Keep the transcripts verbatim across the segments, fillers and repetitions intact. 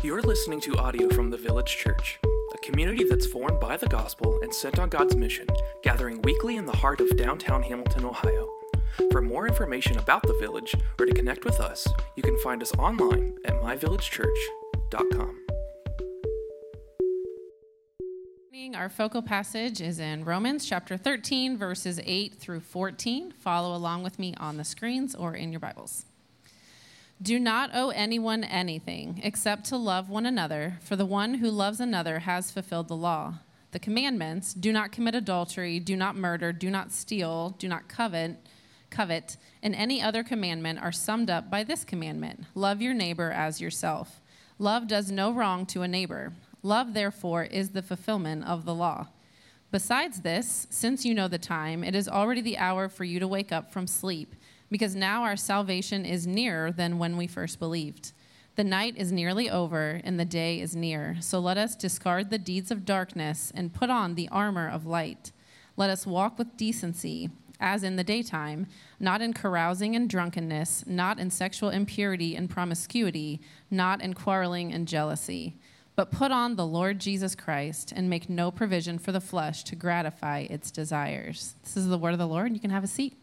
You're listening to audio from the Village Church, a community that's formed by the gospel and sent on God's mission, gathering weekly in the heart of downtown Hamilton, Ohio. For more information about the Village or to connect with us, you can find us online at my village church dot com. Our focal passage is in Romans chapter thirteen, verses eight through fourteen. Follow along with me on the screens or in your Bibles. Do not owe anyone anything except to love one another, for the one who loves another has fulfilled the law. The commandments, do not commit adultery, do not murder, do not steal, do not covet, covet, and any other commandment are summed up by this commandment: love your neighbor as yourself. Love does no wrong to a neighbor. Love, therefore, is the fulfillment of the law. Besides this, since you know the time, it is already the hour for you to wake up from sleep, because now our salvation is nearer than when we first believed. The night is nearly over, and the day is near. So let us discard the deeds of darkness and put on the armor of light. Let us walk with decency, as in the daytime, not in carousing and drunkenness, not in sexual impurity and promiscuity, not in quarreling and jealousy. But put on the Lord Jesus Christ and make no provision for the flesh to gratify its desires. This is the word of the Lord. You can have a seat.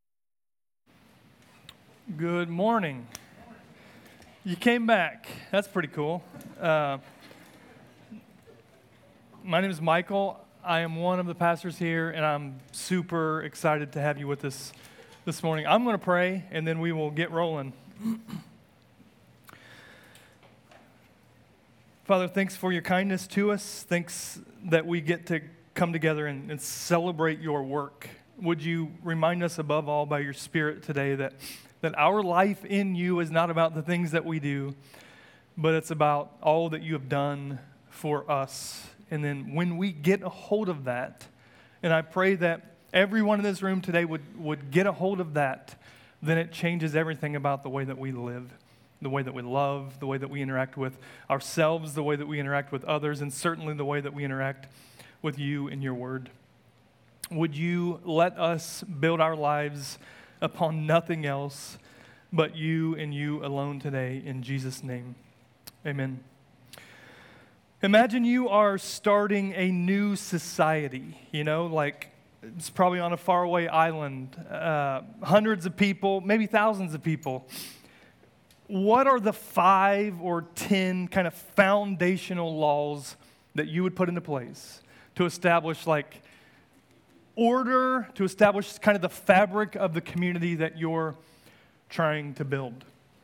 Good morning. You came back. That's pretty cool. Uh, my name is Michael. I am one of the pastors here, and I'm super excited to have you with us this morning. I'm going to pray, and then we will get rolling. Father, thanks for your kindness to us. Thanks that we get to come together and, and celebrate your work. Would you remind us above all by your Spirit today that, that our life in you is not about the things that we do, but it's about all that you have done for us. And then when we get a hold of that, and I pray that everyone in this room today would, would get a hold of that, then it changes everything about the way that we live. The way that we love, the way that we interact with ourselves, the way that we interact with others, and certainly the way that we interact with you and your word. Would you let us build our lives upon nothing else but you and you alone today, in Jesus' name. Amen. Imagine you are starting a new society, you know, like it's probably on a faraway island, uh, hundreds of people, maybe thousands of people. What are the five or ten kind of foundational laws that you would put into place to establish like order, to establish kind of the fabric of the community that you're trying to build?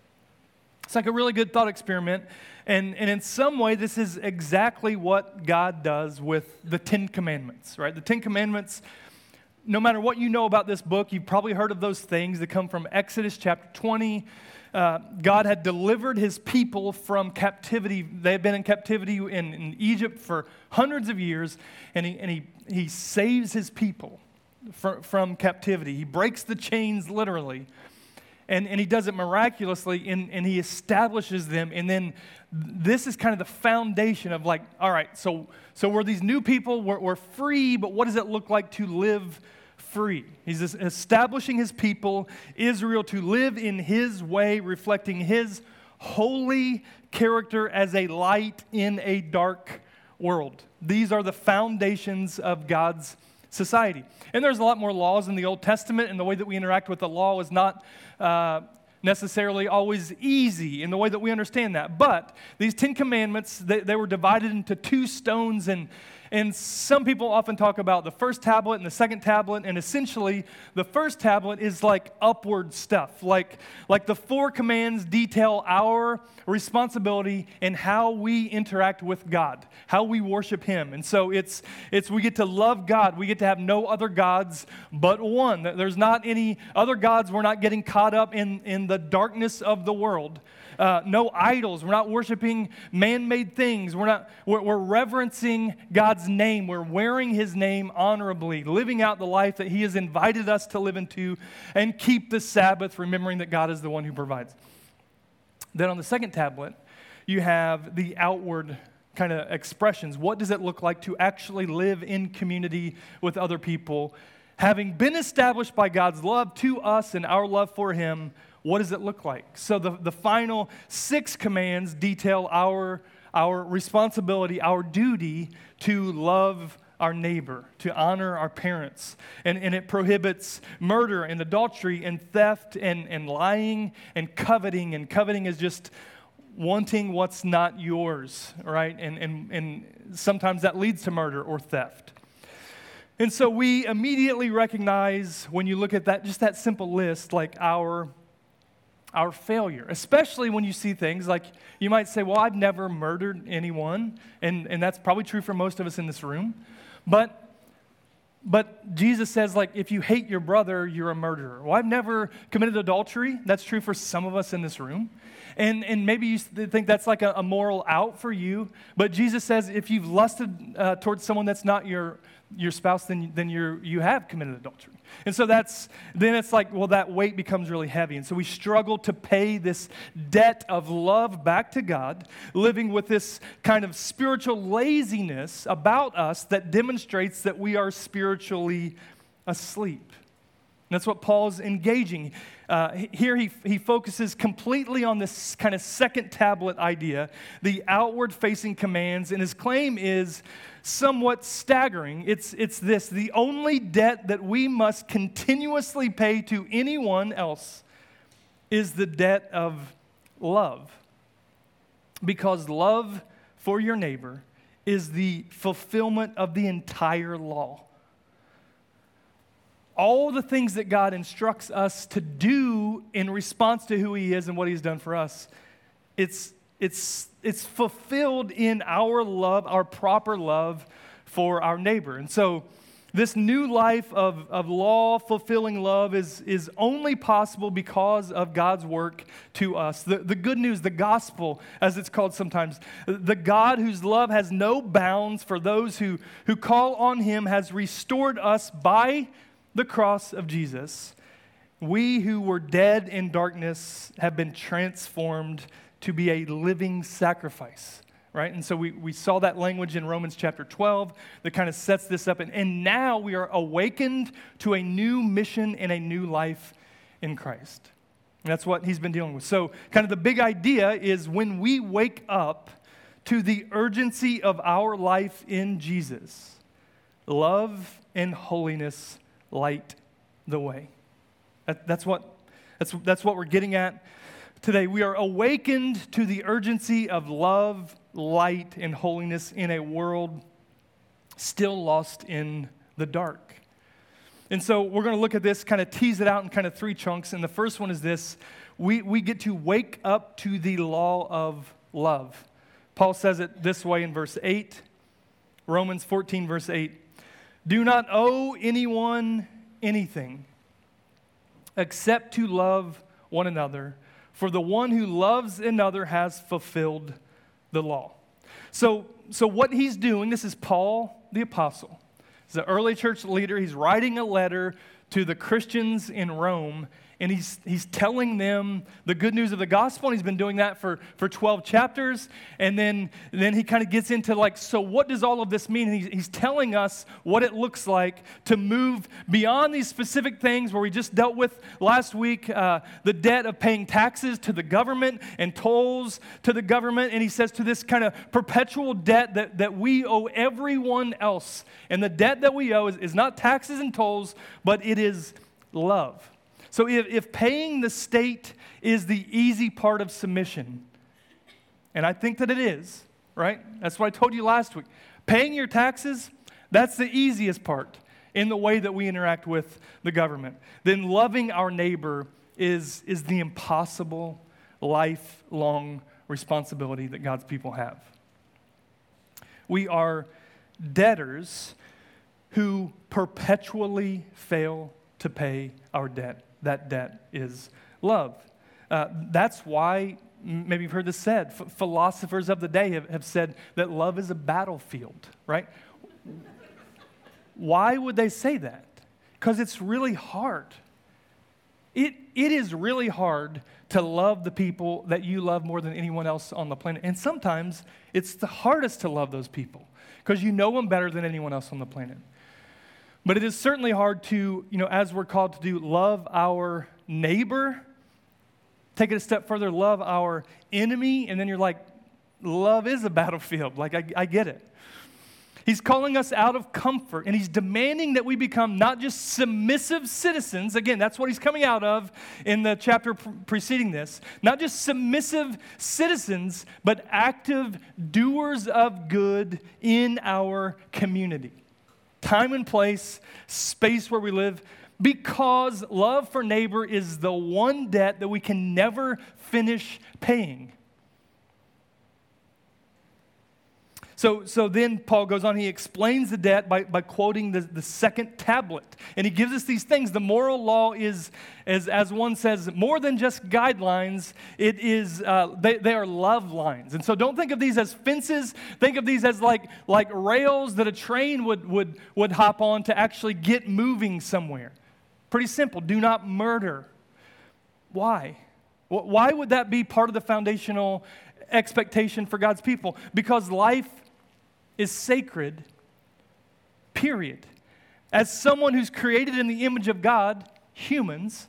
It's like a really good thought experiment. And, and in some way, this is exactly what God does with the Ten Commandments, right? The Ten Commandments, no matter what you know about this book, you've probably heard of those things that come from Exodus chapter twenty. Uh, God had delivered his people from captivity. They had been in captivity in, in Egypt for hundreds of years, and he, and he, he saves his people from, from captivity. He breaks the chains literally, and, and he does it miraculously, and, and he establishes them. And then this is kind of the foundation of like, all right, so, so we're these new people, we're, we're free, but what does it look like to live free? He's establishing his people, Israel, to live in his way, reflecting his holy character as a light in a dark world. These are the foundations of God's society. And there's a lot more laws in the Old Testament, and the way that we interact with the law is not uh, necessarily always easy in the way that we understand that. But these Ten Commandments, they, they were divided into two stones, and And some people often talk about the first tablet and the second tablet, and essentially the first tablet is like upward stuff. Like, like the four commands detail our responsibility and how we interact with God, how we worship him. And so it's, it's we get to love God. We get to have no other gods but one. There's not any other gods. We're not getting caught up in, in the darkness of the world. Uh, no idols. We're not worshiping man-made things. We're not. We're, we're reverencing God's name. We're wearing his name honorably, living out the life that he has invited us to live into, and keep the Sabbath, remembering that God is the one who provides. Then on the second tablet, you have the outward kind of expressions. What does it look like to actually live in community with other people, having been established by God's love to us and our love for him? what does it look like? So the, the final six commands detail our, our responsibility, our duty to love our neighbor, to honor our parents. And, and it prohibits murder and adultery and theft and, and lying and coveting. And coveting is just wanting what's not yours, right? And, and, and sometimes that leads to murder or theft. And so we immediately recognize when you look at that, just that simple list, like our, our failure, especially when you see things like you might say, well, I've never murdered anyone. And, and that's probably true for most of us in this room. But But Jesus says, like, if you hate your brother, you're a murderer. Well, I've never committed adultery. That's true for some of us in this room. And and maybe you think that's like a, a moral out for you. But Jesus says, if you've lusted uh, towards someone that's not your your spouse, then then you're you have committed adultery. And so that's then it's like, well, that weight becomes really heavy. And so we struggle to pay this debt of love back to God, living with this kind of spiritual laziness about us that demonstrates that we are spiritually asleep. And that's what Paul's engaging. Uh, here he, he focuses completely on this kind of second tablet idea, the outward-facing commands, and his claim is somewhat staggering. It's, it's this: the only debt that we must continuously pay to anyone else is the debt of love. Because love for your neighbor is the fulfillment of the entire law. All the things that God instructs us to do in response to who he is and what he's done for us, it's, it's, it's fulfilled in our love, our proper love for our neighbor. And so this new life of, of law-fulfilling love is, is only possible because of God's work to us. The, the good news, the gospel, as it's called sometimes, the God whose love has no bounds for those who, who call on him has restored us by the cross of Jesus. We who were dead in darkness have been transformed to be a living sacrifice, right? And so we, we saw that language in Romans chapter twelve that kind of sets this up. And, and now we are awakened to a new mission and a new life in Christ. And that's what he's been dealing with. So kind of the big idea is when we wake up to the urgency of our life in Jesus, love and holiness light the way. That, that's what that's that's what we're getting at today. We are awakened to the urgency of love, light, and holiness in a world still lost in the dark. And so we're going to look at this, kind of tease it out in kind of three chunks. And the first one is this: we we get to wake up to the law of love. Paul says it this way in verse eight, Romans fourteen, verse eight. Do not owe anyone anything except to love one another, for the one who loves another has fulfilled the law. So, so what he's doing, this is Paul the apostle. He's an early church leader. He's writing a letter to the Christians in Rome, and he's he's telling them the good news of the gospel, and he's been doing that for, for twelve chapters, and then, then he kind of gets into like, so what does all of this mean? And he's, he's telling us what it looks like to move beyond these specific things where we just dealt with last week, uh, the debt of paying taxes to the government and tolls to the government, and he says to this kind of perpetual debt that, that we owe everyone else. And the debt that we owe is, is not taxes and tolls, but it is love. So if, if paying the state is the easy part of submission, and I think that it is, right? That's what I told you last week. Paying your taxes, that's the easiest part in the way that we interact with the government. Then loving our neighbor is, is the impossible, lifelong responsibility that God's people have. We are debtors who perpetually fail to pay our debt. That debt is love. Uh, that's why, maybe you've heard this said, F- philosophers of the day have, have said that love is a battlefield, right? Why would they say that? Because it's really hard. It It is really hard to love the people that you love more than anyone else on the planet. And sometimes it's the hardest to love those people because you know them better than anyone else on the planet. But it is certainly hard to, you know, as we're called to do, love our neighbor take it a step further, love our enemy, and then you're like, love is a battlefield. Like, I, I get it. He's calling us out of comfort, and he's demanding that we become not just submissive citizens. Again, that's what he's coming out of in the chapter pr- preceding this. Not just submissive citizens, but active doers of good in our community. Time and place, space where we live, because love for neighbor is the one debt that we can never finish paying. So, so then Paul goes on, he explains the debt by, by quoting the, the second tablet. And he gives us these things. The moral law is, as, as one says, more than just guidelines. It is, uh, they, they are love lines. And so don't think of these as fences. Think of these as like, like rails that a train would, would, would hop on to actually get moving somewhere. Pretty simple. Do not murder. Why? Why would that be part of the foundational expectation for God's people? Because life is sacred, period. As someone who's created in the image of God, humans,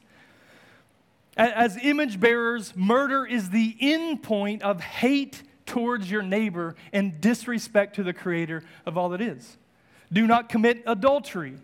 as image bearers, murder is the end point of hate towards your neighbor and disrespect to the creator of all that is. Do not commit adultery.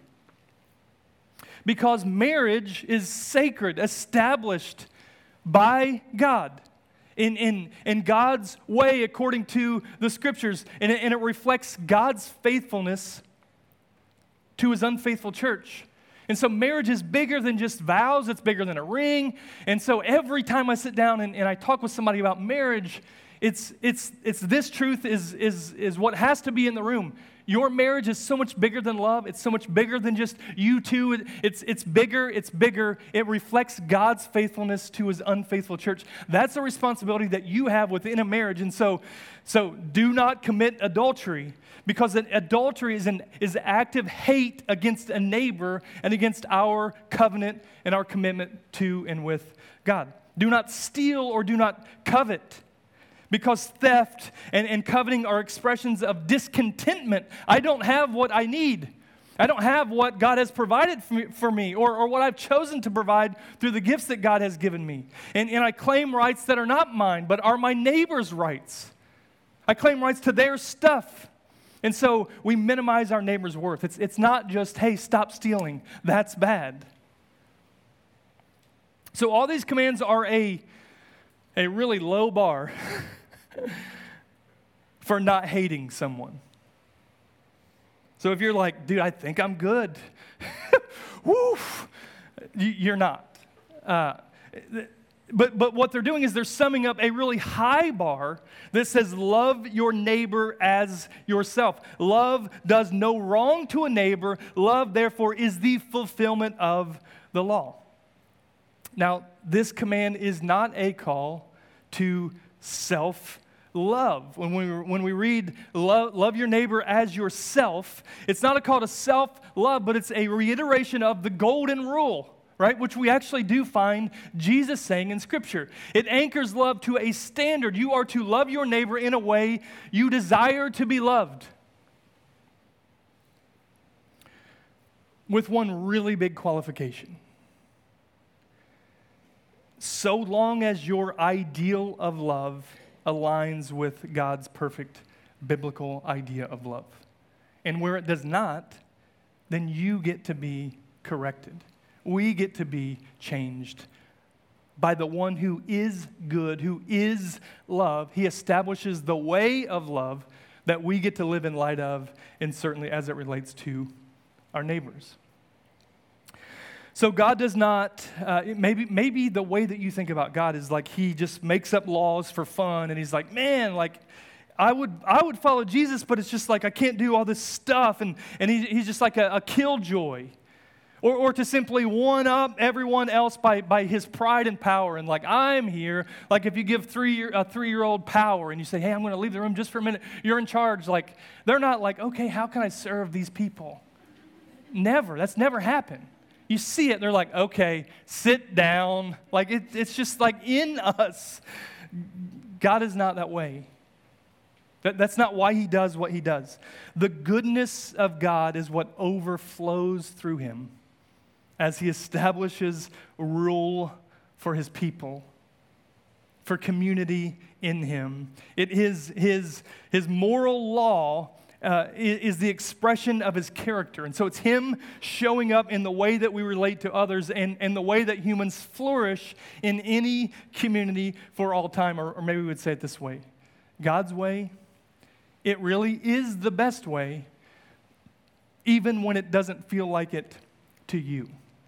Because marriage is sacred, established by God. In, in, in God's way, according to the Scriptures, and it, and it reflects God's faithfulness to his unfaithful church. And so marriage is bigger than just vows, it's bigger than a ring. And so every time I sit down and, and I talk with somebody about marriage, it's, it's, it's this truth is, is, is what has to be in the room. Your marriage is so much bigger than love. It's so much bigger than just you two. It, it's, it's bigger. It's bigger. It reflects God's faithfulness to his unfaithful church. That's a responsibility that you have within a marriage. And so, so do not commit adultery, because an adultery is an is active hate against a neighbor and against our covenant and our commitment to and with God. Do not steal or do not covet. Because theft and, and coveting are expressions of discontentment. I don't have what I need. I don't have what God has provided for me, for me or, or what I've chosen to provide through the gifts that God has given me. And, and I claim rights that are not mine, but are my neighbor's rights. I claim rights to their stuff. And so we minimize our neighbor's worth. It's, it's not just, hey, stop stealing. That's bad. So all these commands are a, a really low bar for not hating someone. So if you're like, dude, I think I'm good, woof, you're not. Uh, but but what they're doing is they're summing up a really high bar that says, love your neighbor as yourself. Love does no wrong to a neighbor. Love, therefore, is the fulfillment of the law. Now, this command is not a call to self-love. When we, when we read love, love your neighbor as yourself, it's not a call to self-love, but it's a reiteration of the golden rule, right? Which we actually do find Jesus saying in Scripture. It anchors love to a standard. You are to love your neighbor in a way you desire to be loved. With one really big qualification. So long as your ideal of love aligns with God's perfect biblical idea of love. And where it does not, then you get to be corrected. We get to be changed by the one who is good, who is love. He establishes the way of love that we get to live in light of, and certainly as it relates to our neighbors. So God does not, uh, maybe maybe the way that you think about God is like he just makes up laws for fun, and he's like, man, like, I would I would follow Jesus, but it's just like I can't do all this stuff, and, and he, he's just like a, a killjoy. Or, or to simply one-up everyone else by, by his pride and power, and like, I'm here. Like if you give three a three-year-old power, and you say, hey, I'm going to leave the room just for a minute, you're in charge. Like, they're not like, okay, how can I serve these people? Never. That's never happened. You see it, they're like, okay, sit down. Like, it, it's just like in us. God is not that way. That, that's not why he does what he does. The goodness of God is what overflows through him as he establishes rule for his people for community in him. It is his, his moral law uh, is the expression of his character. And so it's him showing up in the way that we relate to others and, and the way that humans flourish in any community for all time. Or, or maybe we would say it this way. God's way, it really is the best way, even when it doesn't feel like it to you.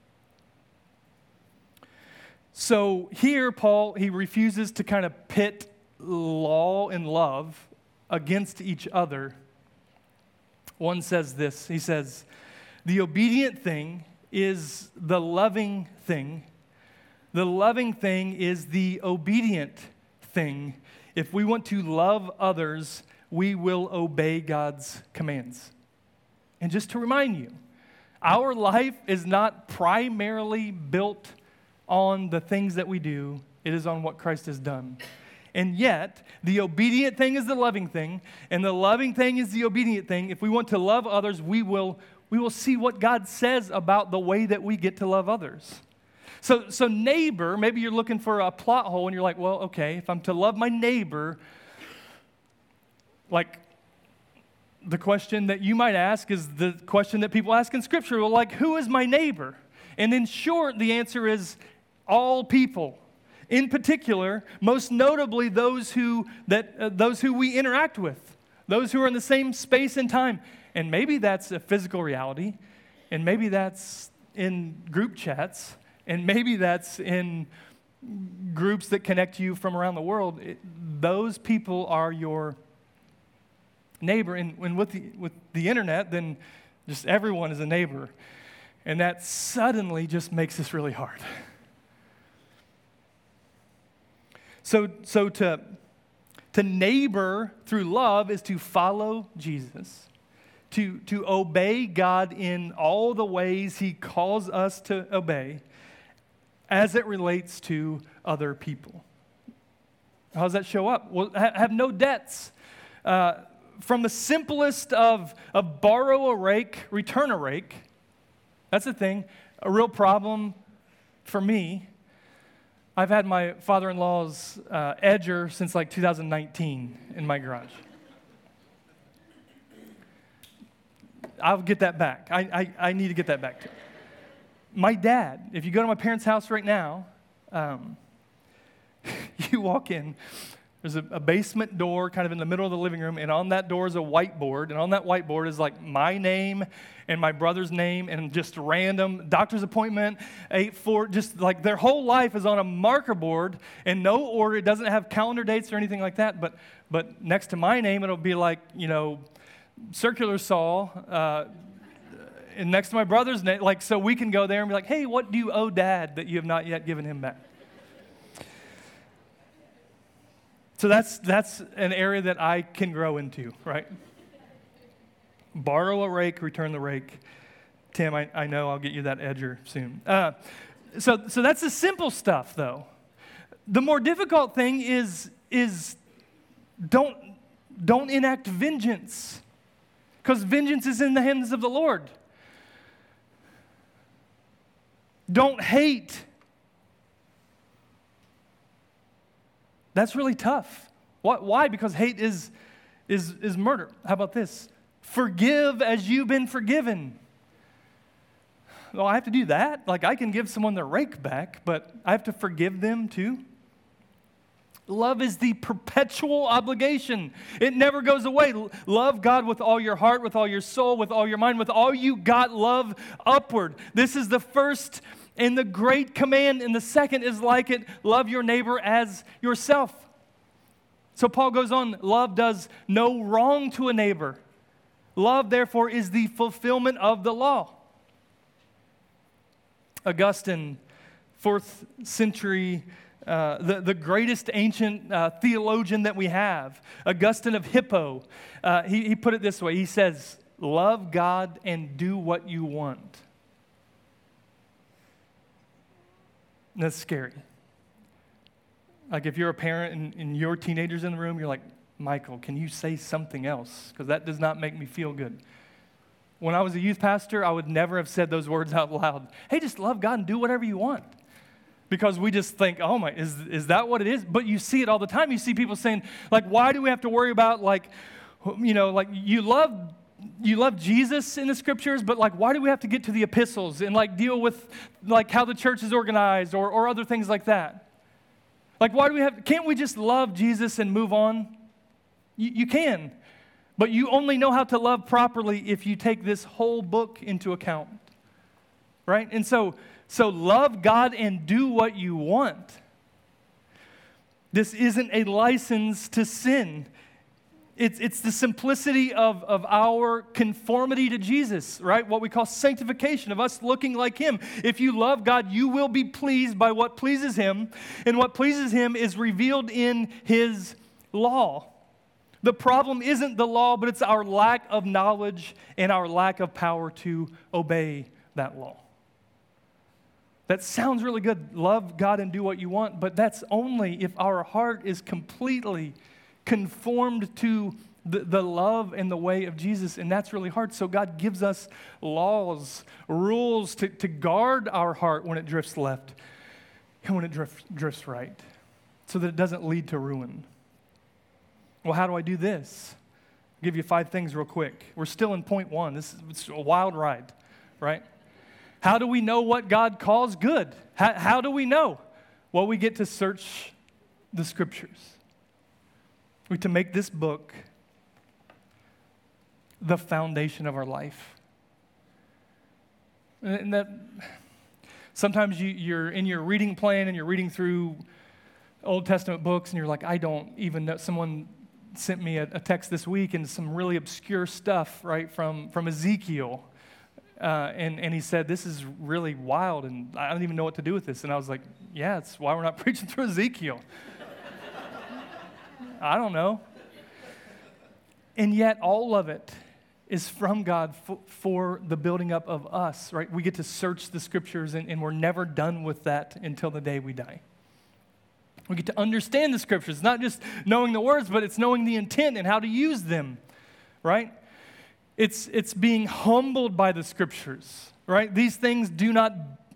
So here, Paul, he refuses to kind of pit law and love against each other. One says this, he says, the obedient thing is the loving thing. The loving thing is the obedient thing. If we want to love others, we will obey God's commands. And just to remind you, our life is not primarily built on the things that we do. It is on what Christ has done. And yet, the obedient thing is the loving thing, and the loving thing is the obedient thing. If we want to love others, we will, we will see what God says about the way that we get to love others. So, so neighbor, maybe you're looking for a plot hole, and you're like, well, okay, if I'm to love my neighbor, like, the question that you might ask is the question that people ask in Scripture. Well, like, who is my neighbor? And in short, the answer is all people. In particular, most notably those who that uh, those who we interact with, those who are in the same space and time. And maybe that's a physical reality, and maybe that's in group chats, and maybe that's in groups that connect you from around the world. It, those people are your neighbor. And, and with the, with the internet, then just everyone is a neighbor. And that suddenly just makes this really hard. So, so to, to neighbor through love is to follow Jesus, to, to obey God in all the ways he calls us to obey as it relates to other people. How does that show up? Well, ha- have no debts. Uh, from the simplest of, of borrow a rake, return a rake. That's the thing. A real problem for me. I've had my father-in-law's uh, edger since like two thousand nineteen in my garage. I'll get that back. I, I, I need to get that back too. My dad, if you go to my parents' house right now, um, you walk in, there's a, a basement door kind of in the middle of the living room, and on that door is a whiteboard, and on that whiteboard is like my name and my brother's name and just random doctor's appointment, eight, four, just like their whole life is on a marker board in no order. It doesn't have calendar dates or anything like that, but but next to my name, it'll be like, you know, circular saw, uh, and next to my brother's name, like, so we can go there and be like, hey, what do you owe Dad that you have not yet given him back? So that's that's an area that I can grow into, right? Borrow a rake, return the rake. Tim, I, I know I'll get you that edger soon. Uh, so so that's the simple stuff, though. The more difficult thing is is don't don't enact vengeance, because vengeance is in the hands of the Lord. Don't hate. That's really tough. Why? Because hate is, is, is murder. How about this? Forgive as you've been forgiven. Well, I have to do that? Like, I can give someone their rake back, but I have to forgive them too? Love is the perpetual obligation. It never goes away. Love God with all your heart, with all your soul, with all your mind, with all you got. Love upward. This is the first and the great command, and the second is like it. Love your neighbor as yourself. So Paul goes on, love does no wrong to a neighbor. Love, therefore, is the fulfillment of the law. Augustine, fourth century, uh, the, the greatest ancient uh, theologian that we have, Augustine of Hippo, uh, he, he put it this way. He says, love God and do what you want. That's scary. Like if you're a parent and, and your teenager's in the room, you're like, Michael, can you say something else? Because that does not make me feel good. When I was a youth pastor, I would never have said those words out loud. Hey, just love God and do whatever you want. Because we just think, oh my, is, is that what it is? But you see it all the time. You see people saying, like, why do we have to worry about, like, you know, like, you love you love Jesus in the scriptures, but, like, why do we have to get to the epistles and, like, deal with, like, how the church is organized or, or other things like that? Like, why do we have, can't we just love Jesus and move on? You, you can, but you only know how to love properly if you take this whole book into account, right? And so, so love God and do what you want. This isn't a license to sin. It's, it's the simplicity of, of our conformity to Jesus, right? What we call sanctification, of us looking like Him. If you love God, you will be pleased by what pleases Him, and what pleases Him is revealed in His law. The problem isn't the law, but it's our lack of knowledge and our lack of power to obey that law. That sounds really good. Love God and do what you want, but that's only if our heart is completely conformed to the, the love and the way of Jesus, and that's really hard. So God gives us laws, rules to, to guard our heart when it drifts left and when it drifts, drifts right, so that it doesn't lead to ruin. Well, how do I do this? I'll give you five things real quick. We're still in point one. This is it's a wild ride, right? How do we know what God calls good? How, how do we know? Well, we get to search the scriptures. We get to make this book the foundation of our life. And that sometimes you, you're in your reading plan and you're reading through Old Testament books and you're like, I don't even know. Someone sent me a, a text this week and some really obscure stuff, right, from, from Ezekiel. Uh, and, and he said, this is really wild, and I don't even know what to do with this. And I was like, yeah, it's why we're not preaching through Ezekiel. I don't know. And yet all of it is from God f- for the building up of us, right? We get to search the scriptures, and, and we're never done with that until the day we die. We get to understand the scriptures, not just knowing the words, but it's knowing the intent and how to use them, right? It's, it's being humbled by the scriptures, right? These things do not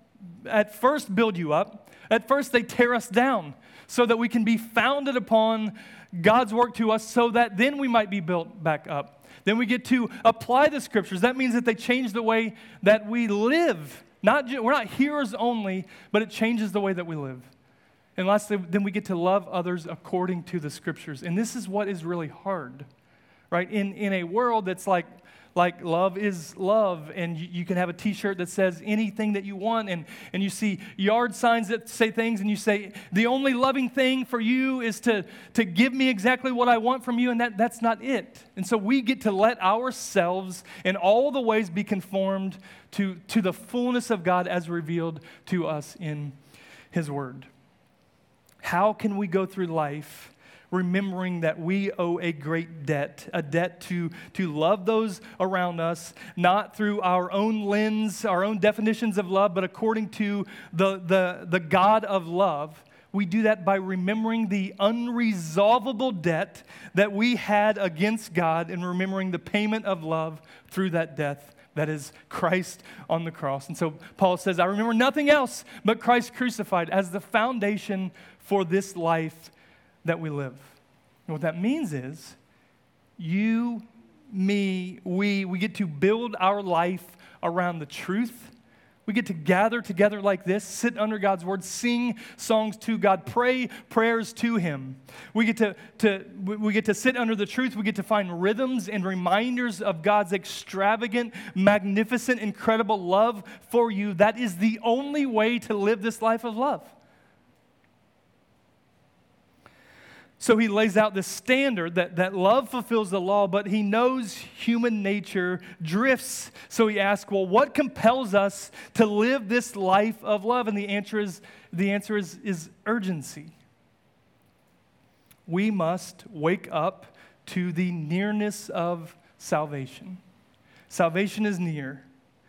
at first build you up. At first they tear us down so that we can be founded upon God's work to us, so that then we might be built back up. Then we get to apply the scriptures. That means that they change the way that we live. Not ju- we're not hearers only, but it changes the way that we live. And lastly, then we get to love others according to the scriptures. And this is what is really hard, right? In, in a world that's like, like love is love, and you, you can have a t-shirt that says anything that you want, and, and you see yard signs that say things, and you say, the only loving thing for you is to, to give me exactly what I want from you, and that, that's not it. And so we get to let ourselves in all the ways be conformed to, to the fullness of God as revealed to us in His Word. How can we go through life remembering that we owe a great debt, a debt to, to love those around us, not through our own lens, our own definitions of love, but according to the, the, the God of love? We do that by remembering the unresolvable debt that we had against God and remembering the payment of love through that death. That is Christ on the cross. And so Paul says, I remember nothing else but Christ crucified as the foundation for this life that we live. And what that means is you, me, we, we get to build our life around the truth. We get to gather together like this, sit under God's word, sing songs to God, pray prayers to Him. We get to, to, we get to sit under the truth. We get to find rhythms and reminders of God's extravagant, magnificent, incredible love for you. That is the only way to live this life of love. So he lays out this standard that, that love fulfills the law, but he knows human nature drifts. So he asks, well, what compels us to live this life of love? And the answer is, the answer is, is urgency. We must wake up to the nearness of salvation. Salvation is near.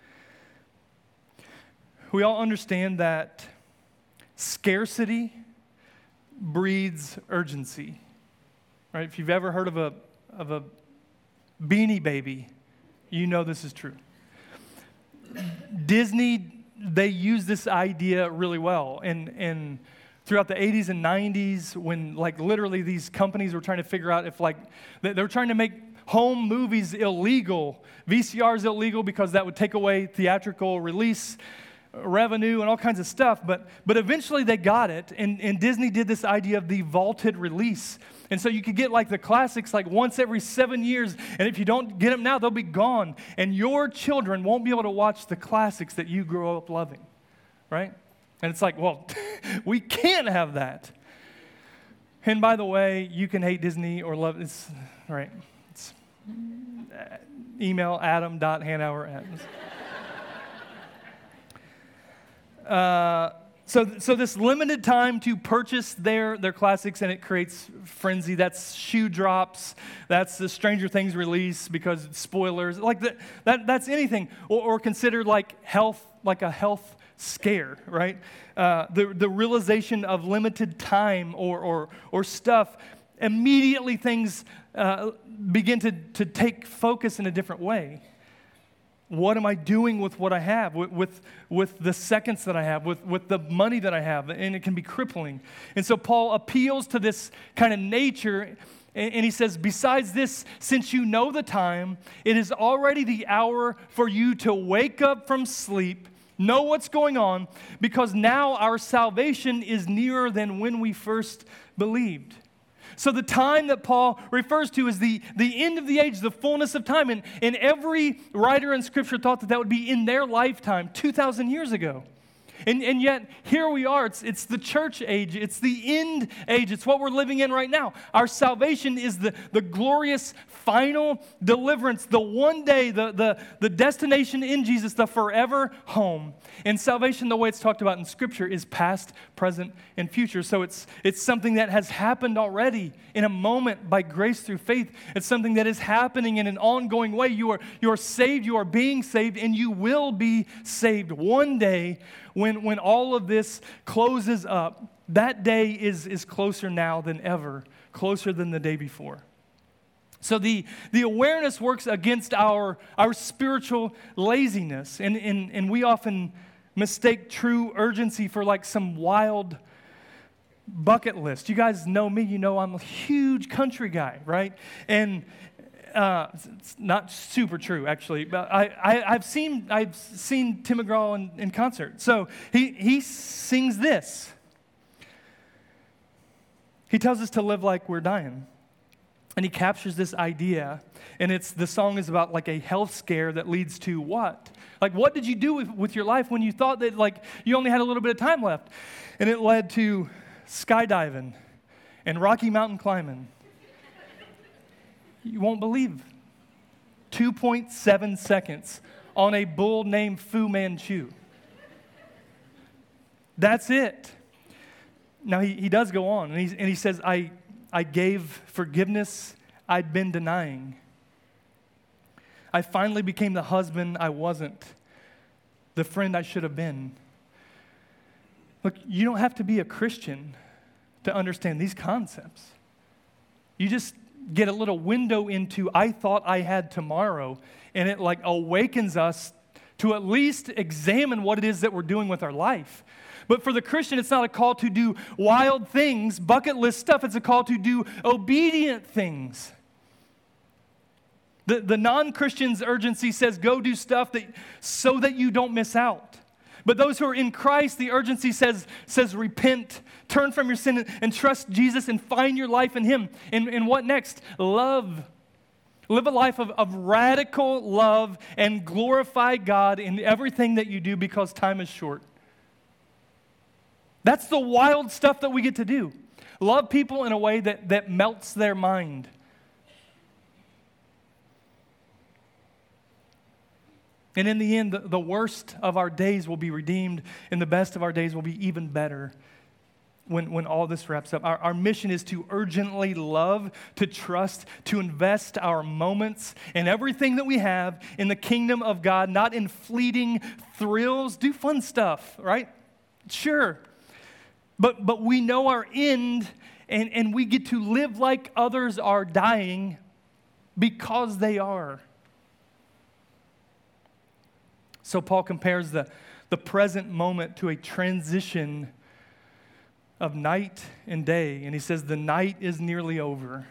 We all understand that scarcity breeds urgency, right? If you've ever heard of a of a Beanie Baby, you know this is true. Disney they use this idea really well. And, and throughout the eighties and nineties, when like literally these companies were trying to figure out if like, they were trying to make home movies illegal, V C Rs illegal because that would take away theatrical release revenue and all kinds of stuff. But but eventually they got it, and, and Disney did this idea of the vaulted release. And so you could get like the classics like once every seven years, and if you don't get them now, they'll be gone. And your children won't be able to watch the classics that you grew up loving, right? And it's like, well, we can't have that. And by the way, you can hate Disney or love, it's, right, it's uh, email adam dot hanauer at. Uh, so, so this limited time to purchase their, their classics, and it creates frenzy. That's shoe drops. That's the Stranger Things release because it's spoilers. Like that, that that's anything, or, or considered like health, like a health scare, right? Uh, the the realization of limited time or or or stuff. Immediately things uh, begin to to take focus in a different way. What am I doing with what I have, with, with, with the seconds that I have, with, with the money that I have? And it can be crippling. And so Paul appeals to this kind of nature, and, and he says, besides this, since you know the time, it is already the hour for you to wake up from sleep, know what's going on, because now our salvation is nearer than when we first believed. So the time that Paul refers to is the, the end of the age, the fullness of time. And, and every writer in Scripture thought that that would be in their lifetime two thousand years ago. And, and yet, here we are. It's, it's the church age. It's the end age. It's what we're living in right now. Our salvation is the, the glorious final deliverance, the one day, the, the, the destination in Jesus, the forever home. And salvation, the way it's talked about in Scripture, is past, present, and future. So it's, it's something that has happened already in a moment by grace through faith. It's something that is happening in an ongoing way. You are, you are saved, you are being saved, and you will be saved one day. When, when all of this closes up, that day is, is closer now than ever, closer than the day before. So the, the awareness works against our, our spiritual laziness, and, and, and we often mistake true urgency for like some wild bucket list. You guys know me, you know I'm a huge country guy, right? And Uh, it's not super true, actually. But I, I, I've seen I've seen Tim McGraw in, in concert. So he he sings this. He tells us to live like we're dying, and he captures this idea. And it's the song is about like a health scare that leads to what? Like, what did you do with, with your life when you thought that like you only had a little bit of time left? And it led to skydiving and Rocky Mountain climbing. You won't believe. two point seven seconds on a bull named Fu Manchu. That's it. Now, he, he does go on, and, he's, and he says, I, I gave forgiveness I'd been denying. I finally became the husband I wasn't, the friend I should have been. Look, you don't have to be a Christian to understand these concepts. You just get a little window into, I thought I had tomorrow, and it like awakens us to at least examine what it is that we're doing with our life. But for the Christian, it's not a call to do wild things, bucket list stuff. It's a call to do obedient things. The, the non-Christian's urgency says, go do stuff that, so that you don't miss out. But those who are in Christ, the urgency says, says repent, turn from your sin, and, and trust Jesus and find your life in Him. And, and what next? Love. Live a life of, of radical love and glorify God in everything that you do because time is short. That's the wild stuff that we get to do. Love people in a way that, that melts their mind. And in the end, the, the worst of our days will be redeemed, and the best of our days will be even better when, when all this wraps up. Our, our mission is to urgently love, to trust, to invest our moments and everything that we have in the kingdom of God, not in fleeting thrills. Do fun stuff, right? Sure. But, but we know our end, and, and we get to live like others are dying because they are. So Paul compares the, the present moment to a transition of night and day. And he says, the night is nearly over,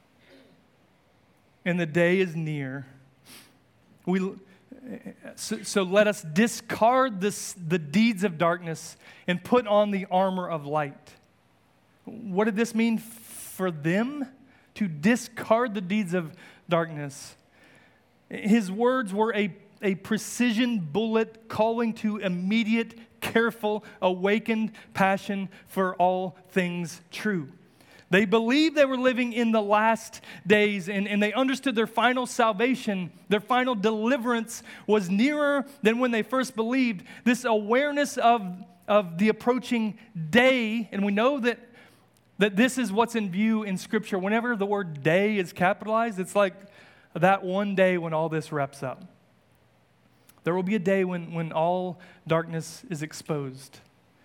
and the day is near. We, so, so let us discard this, the deeds of darkness and put on the armor of light. What did this mean for them? To discard the deeds of darkness. His words were a, a precision bullet calling to immediate, careful, awakened passion for all things true. They believed they were living in the last days, and, and they understood their final salvation, their final deliverance was nearer than when they first believed. This awareness of, of the approaching day, and we know that, that this is what's in view in Scripture. Whenever the word day is capitalized, it's like that one day when all this wraps up. There will be a day when, when all darkness is exposed.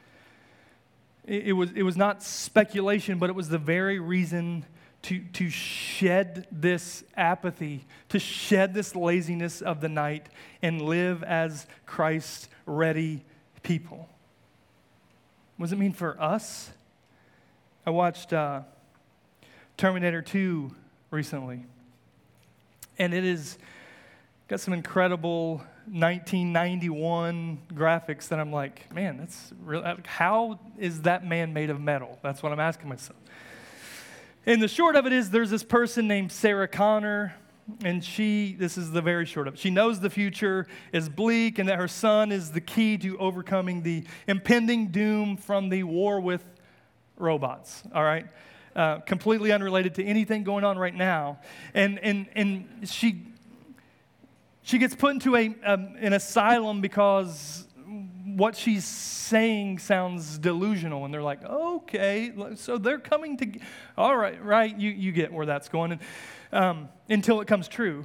It was, it was not speculation, but it was the very reason to, to shed this apathy, to shed this laziness of the night and live as Christ-ready people. What does it mean for us? I watched uh, Terminator two recently, and it is got some incredible nineteen ninety-one graphics that I'm like, man, that's real. How is that man made of metal? That's what I'm asking myself. And the short of it is there's this person named Sarah Connor, and she, this is the very short of it, she knows the future is bleak and that her son is the key to overcoming the impending doom from the war with robots, all right? Uh, completely unrelated to anything going on right now. And, and, and she... She gets put into a um, an asylum because what she's saying sounds delusional. And they're like, okay, so they're coming to, all right, right, you, you get where that's going. And, um, until it comes true.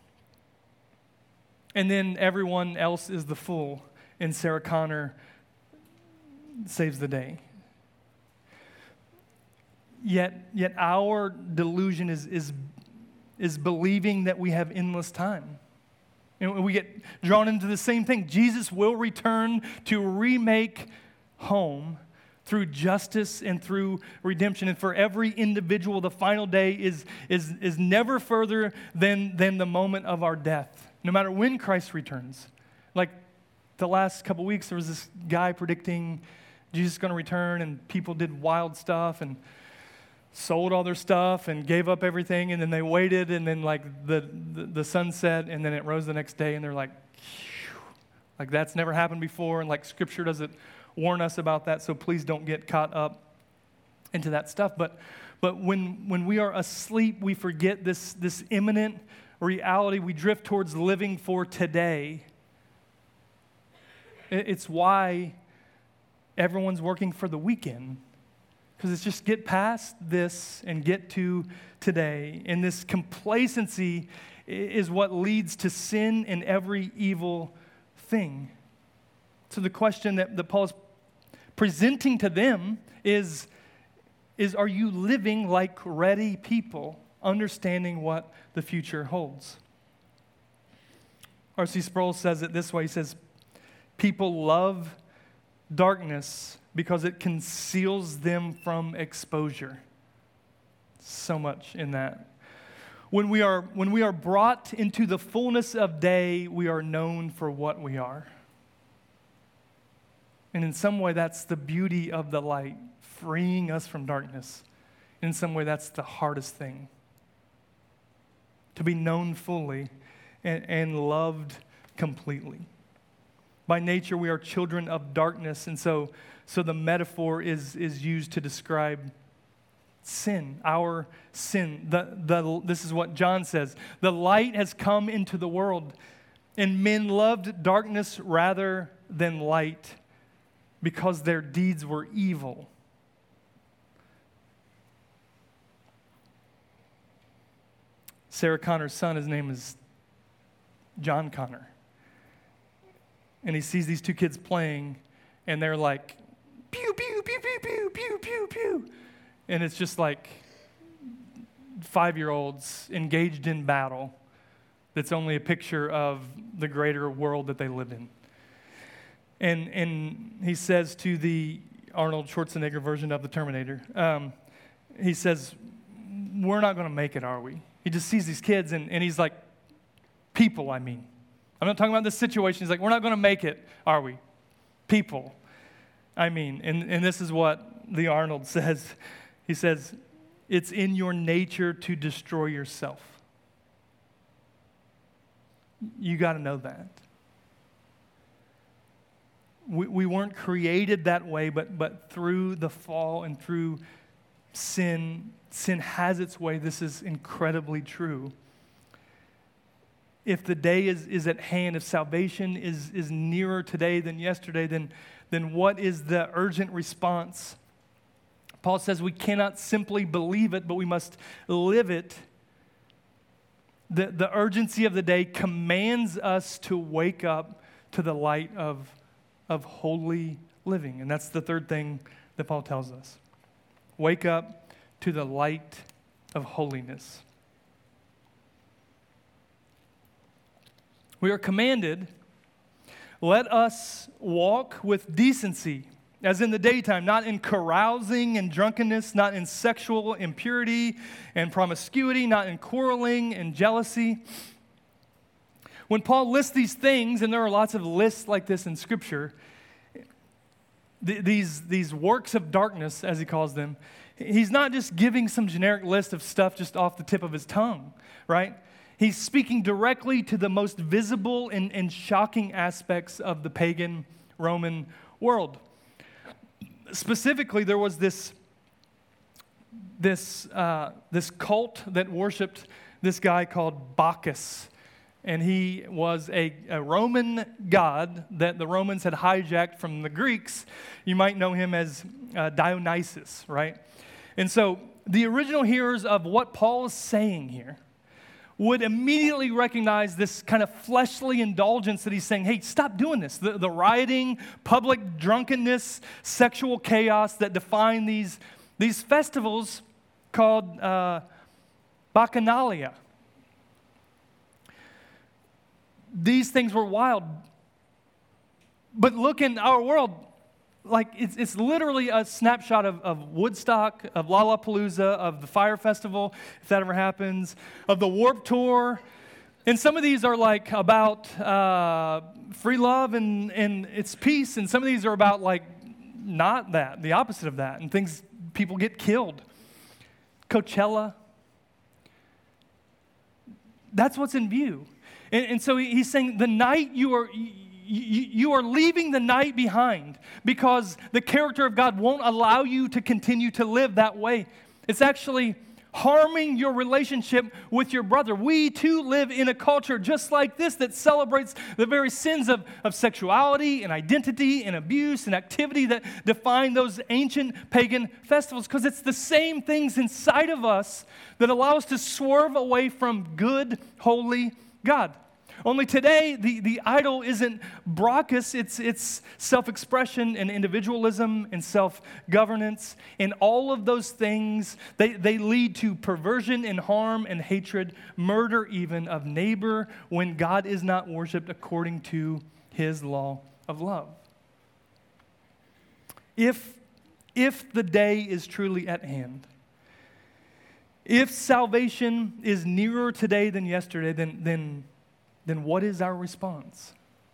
And then everyone else is the fool, and Sarah Connor saves the day. Yet, yet our delusion is, is, is believing that we have endless time. And we get drawn into the same thing. Jesus will return to remake home through justice and through redemption. And for every individual, the final day is, is, is never further than, than the moment of our death, no matter when Christ returns. Like the last couple weeks, there was this guy predicting Jesus is going to return, and people did wild stuff and sold all their stuff and gave up everything, and then they waited, and then like the, the, the sun set, and then it rose the next day, and they're like, phew, like that's never happened before, and like Scripture doesn't warn us about that, so please don't get caught up into that stuff. But but when when we are asleep, we forget this, this imminent reality. We drift towards living for today. It's why everyone's working for the weekend. Because it's just get past this and get to today. And this complacency is what leads to sin and every evil thing. So the question that, that Paul is presenting to them is, is, are you living like ready people, understanding what the future holds? R C Sproul says it this way. He says, people love darkness because it conceals them from exposure. So much in that. When we are, when we are brought into the fullness of day, we are known for what we are. And in some way, that's the beauty of the light, freeing us from darkness. In some way, that's the hardest thing. To be known fully and, and loved completely. By nature, we are children of darkness, and so, so the metaphor is, is used to describe sin, our sin. The, the, this is what John says. The light has come into the world, and men loved darkness rather than light because their deeds were evil. Sarah Connor's son, his name is John Connor. And he sees these two kids playing, and they're like, pew, pew, pew, pew, pew, pew, pew, pew. And it's just like five-year-olds engaged in battle that's only a picture of the greater world that they live in. And, and he says to the Arnold Schwarzenegger version of the Terminator, um, he says, we're not going to make it, are we? He just sees these kids, and, and he's like, people, I mean. I'm not talking about this situation. He's like, we're not going to make it, are we? People, I mean. And, and this is what the Arnold says. He says, it's in your nature to destroy yourself. You got to know that. We, we weren't created that way, but, but through the fall and through sin, sin has its way. This is incredibly true. If the day is, is at hand, if salvation is, is nearer today than yesterday, then, then what is the urgent response? Paul says we cannot simply believe it, but we must live it. The, the urgency of the day commands us to wake up to the light of, of holy living. And that's the third thing that Paul tells us. Wake up to the light of holiness. We are commanded, let us walk with decency, as in the daytime, not in carousing and drunkenness, not in sexual impurity and promiscuity, not in quarreling and jealousy. When Paul lists these things, and there are lots of lists like this in Scripture, th- these, these works of darkness, as he calls them, he's not just giving some generic list of stuff just off the tip of his tongue, right? He's speaking directly to the most visible and, and shocking aspects of the pagan Roman world. Specifically, there was this, this, uh, this cult that worshipped this guy called Bacchus. And he was a, a Roman god that the Romans had hijacked from the Greeks. You might know him as uh, Dionysus, right? And so the original hearers of what Paul is saying here would immediately recognize this kind of fleshly indulgence that he's saying, hey, stop doing this. The, the rioting, public drunkenness, sexual chaos that define these, these festivals called uh, Bacchanalia. These things were wild. But look in our world, like it's, it's literally a snapshot of, of Woodstock, of Lollapalooza, of the Fire Festival, if that ever happens, of the Warped Tour. And some of these are like about uh, free love and, and it's peace. And some of these are about like not that, the opposite of that. And things, people get killed. Coachella. That's what's in view. And, and so he's saying the night you are... You are leaving the night behind because the character of God won't allow you to continue to live that way. It's actually harming your relationship with your brother. We too live in a culture just like this that celebrates the very sins of, of sexuality and identity and abuse and activity that define those ancient pagan festivals, because it's the same things inside of us that allow us to swerve away from good, holy God. Only today, the, the idol isn't Bacchus, it's, it's self-expression and individualism and self-governance. And all of those things, they, they lead to perversion and harm and hatred, murder even of neighbor when God is not worshiped according to his law of love. If, if the day is truly at hand, if salvation is nearer today than yesterday, then, then then what is our response?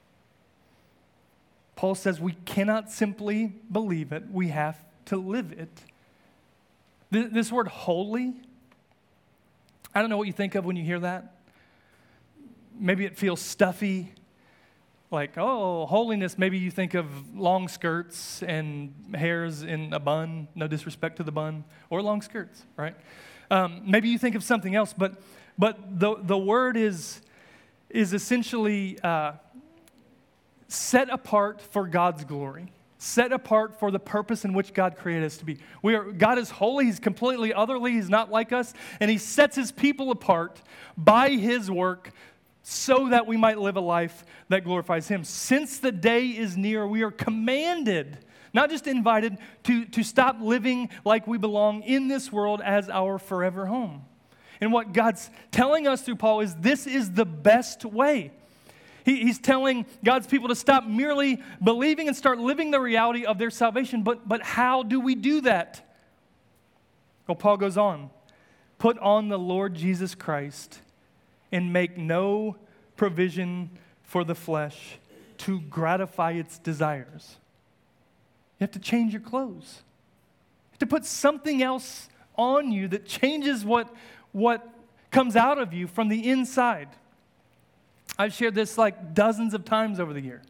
Paul says we cannot simply believe it, we have to live it. This word holy, I don't know what you think of when you hear that. Maybe it feels stuffy, like, oh, holiness, maybe you think of long skirts and hairs in a bun, no disrespect to the bun, or long skirts, right? Um, maybe you think of something else, but but the, the word is... is essentially uh, set apart for God's glory, set apart for the purpose in which God created us to be. We are, God is holy, he's completely otherly, he's not like us, and he sets his people apart by his work so that we might live a life that glorifies him. Since the day is near, we are commanded, not just invited, to, to stop living like we belong in this world as our forever home. And what God's telling us through Paul is this is the best way. He, he's telling God's people to stop merely believing and start living the reality of their salvation. But, but how do we do that? Well, Paul goes on. Put on the Lord Jesus Christ and make no provision for the flesh to gratify its desires. You have to change your clothes. You have to put something else on you that changes what, what comes out of you from the inside. I've shared this like dozens of times over the year.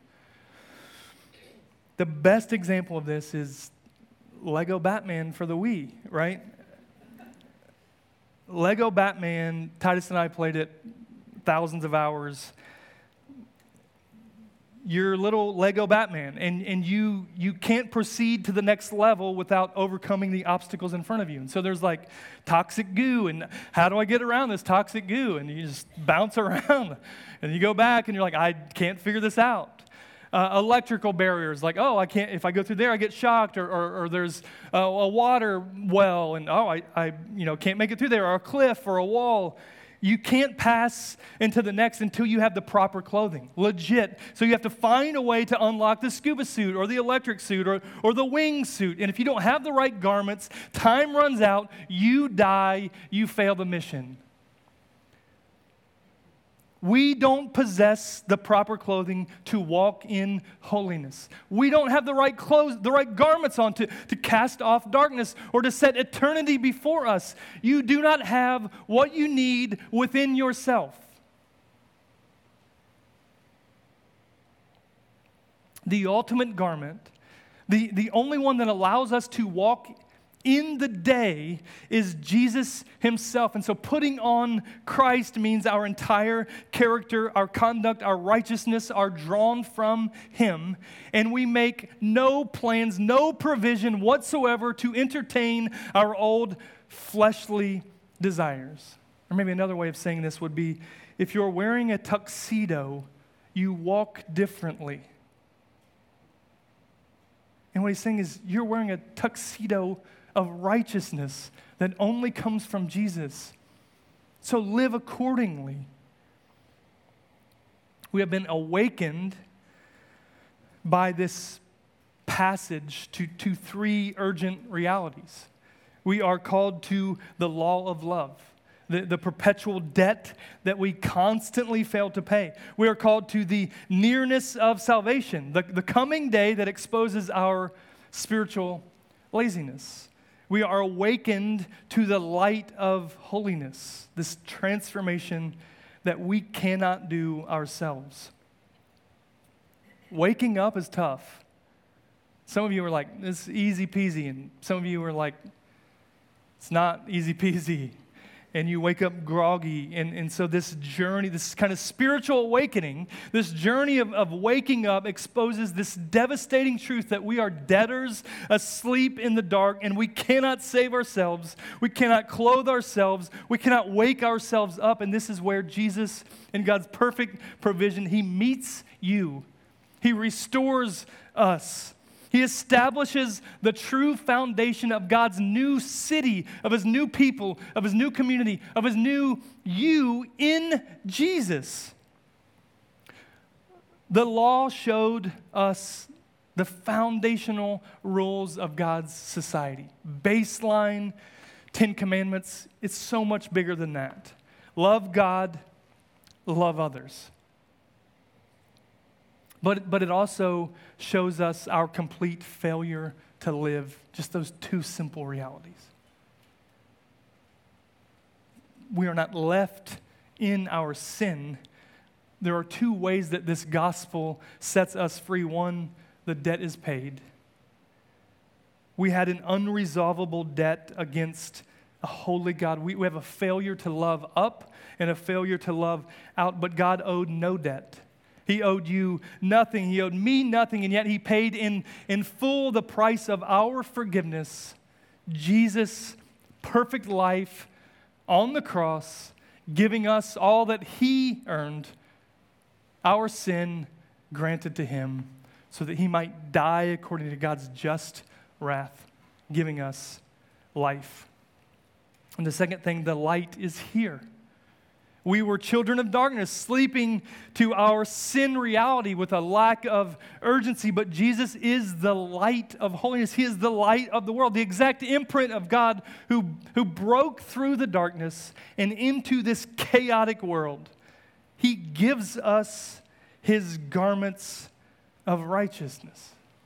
The best example of this is Lego Batman for the Wii, right? Lego Batman, Titus and I played it thousands of hours. You're little Lego Batman, and, and you you can't proceed to the next level without overcoming the obstacles in front of you. And so there's like toxic goo, and how do I get around this toxic goo? And you just bounce around, and you go back, and you're like, I can't figure this out. Uh, electrical barriers, like, oh, I can't, if I go through there, I get shocked, or, or, or there's a, a water well, and oh, I, I you know, can't make it through there, or a cliff, or a wall. You can't pass into the next until you have the proper clothing, legit. So you have to find a way to unlock the scuba suit or the electric suit or, or the wing suit. And if you don't have the right garments, time runs out, you die, you fail the mission. We don't possess the proper clothing to walk in holiness. We don't have the right clothes, the right garments on to, to cast off darkness or to set eternity before us. You do not have what you need within yourself. The ultimate garment, the, the only one that allows us to walk in the day is Jesus himself. And so putting on Christ means our entire character, our conduct, our righteousness are drawn from him. And we make no plans, no provision whatsoever to entertain our old fleshly desires. Or maybe another way of saying this would be, if you're wearing a tuxedo, you walk differently. And what he's saying is, you're wearing a tuxedo of righteousness that only comes from Jesus. So live accordingly. We have been awakened by this passage to, to three urgent realities. We are called to the law of love, the, the perpetual debt that we constantly fail to pay. We are called to the nearness of salvation, the, the coming day that exposes our spiritual laziness. We are awakened to the light of holiness, this transformation that we cannot do ourselves. Waking up is tough. Some of you are like, this is easy peasy, and some of you are like, it's not easy peasy. And you wake up groggy. And, and so this journey, this kind of spiritual awakening, this journey of, of waking up exposes this devastating truth that we are debtors asleep in the dark, and we cannot save ourselves. We cannot clothe ourselves. We cannot wake ourselves up. And this is where Jesus, in God's perfect provision, he meets you. He restores us. He establishes the true foundation of God's new city, of his new people, of his new community, of his new you in Jesus. The law showed us the foundational rules of God's society. Baseline, Ten Commandments, it's so much bigger than that. Love God, love others. But, but it also shows us our complete failure to live just those two simple realities. We are not left in our sin. There are two ways that this gospel sets us free. One, the debt is paid. We had an unresolvable debt against a holy God. We, we have a failure to love up and a failure to love out, but God owed no debt. He owed you nothing. He owed me nothing, and yet he paid in, in full the price of our forgiveness. Jesus' perfect life on the cross, giving us all that he earned, our sin granted to him, so that he might die according to God's just wrath, giving us life. And the second thing, the light is here. We were children of darkness, sleeping to our sin reality with a lack of urgency. But Jesus is the light of holiness. He is the light of the world, the exact imprint of God who, who broke through the darkness and into this chaotic world. He gives us his garments of righteousness.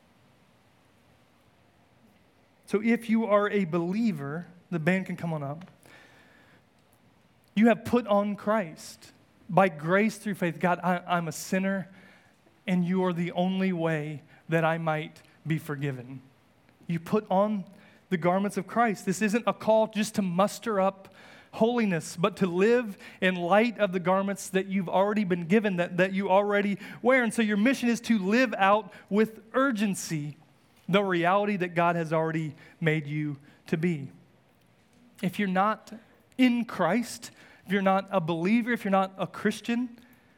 So if you are a believer, the band can come on up. You have put on Christ. By grace through faith, God, I, I'm a sinner, and you are the only way that I might be forgiven. You put on the garments of Christ. This isn't a call just to muster up holiness, but to live in light of the garments that you've already been given, that, that you already wear. And so your mission is to live out with urgency the reality that God has already made you to be. If you're not in Christ, if you're not a believer, if you're not a Christian,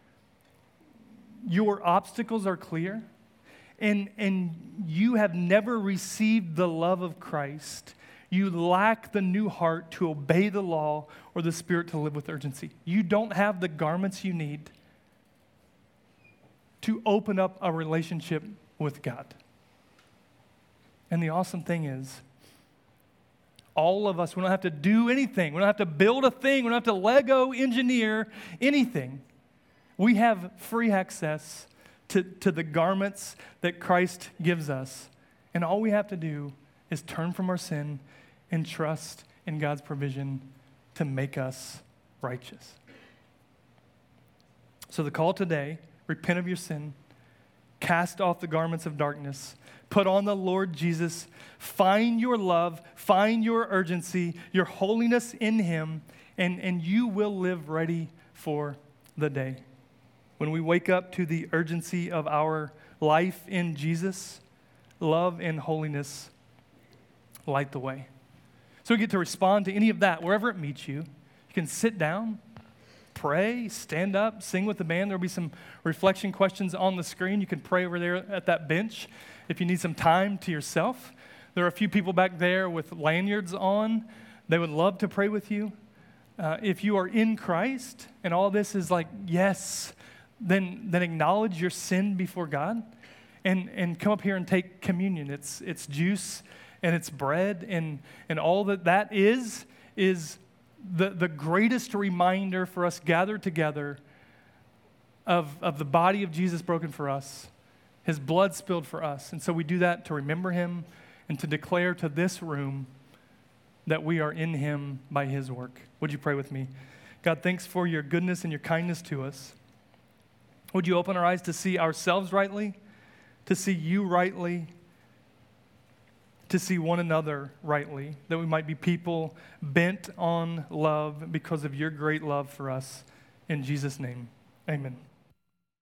your obstacles are clear, and, and you have never received the love of Christ. You lack the new heart to obey the law or the Spirit to live with urgency. You don't have the garments you need to open up a relationship with God. And the awesome thing is, all of us, we don't have to do anything. We don't have to build a thing. We don't have to Lego engineer anything. We have free access to, to the garments that Christ gives us. And all we have to do is turn from our sin and trust in God's provision to make us righteous. So the call today, repent of your sin, cast off the garments of darkness, put on the Lord Jesus, find your love, find your urgency, your holiness in him, and, and you will live ready for the day. When we wake up to the urgency of our life in Jesus, love and holiness light the way. So we get to respond to any of that wherever it meets you. You can sit down, pray, stand up, sing with the band. There'll be some reflection questions on the screen. You can pray over there at that bench if you need some time to yourself. There are a few people back there with lanyards on. They would love to pray with you. Uh, if you are in Christ and all this is like, yes, then, then acknowledge your sin before God and, and come up here and take communion. It's, it's juice and it's bread, and, and all that that is, is the, the greatest reminder for us gathered together of, of the body of Jesus broken for us, his blood spilled for us. And so we do that to remember him and to declare to this room that we are in him by his work. Would you pray with me? God, thanks for your goodness and your kindness to us. Would you open our eyes to see ourselves rightly, to see you rightly, to see one another rightly, that we might be people bent on love because of your great love for us. In Jesus' name, amen.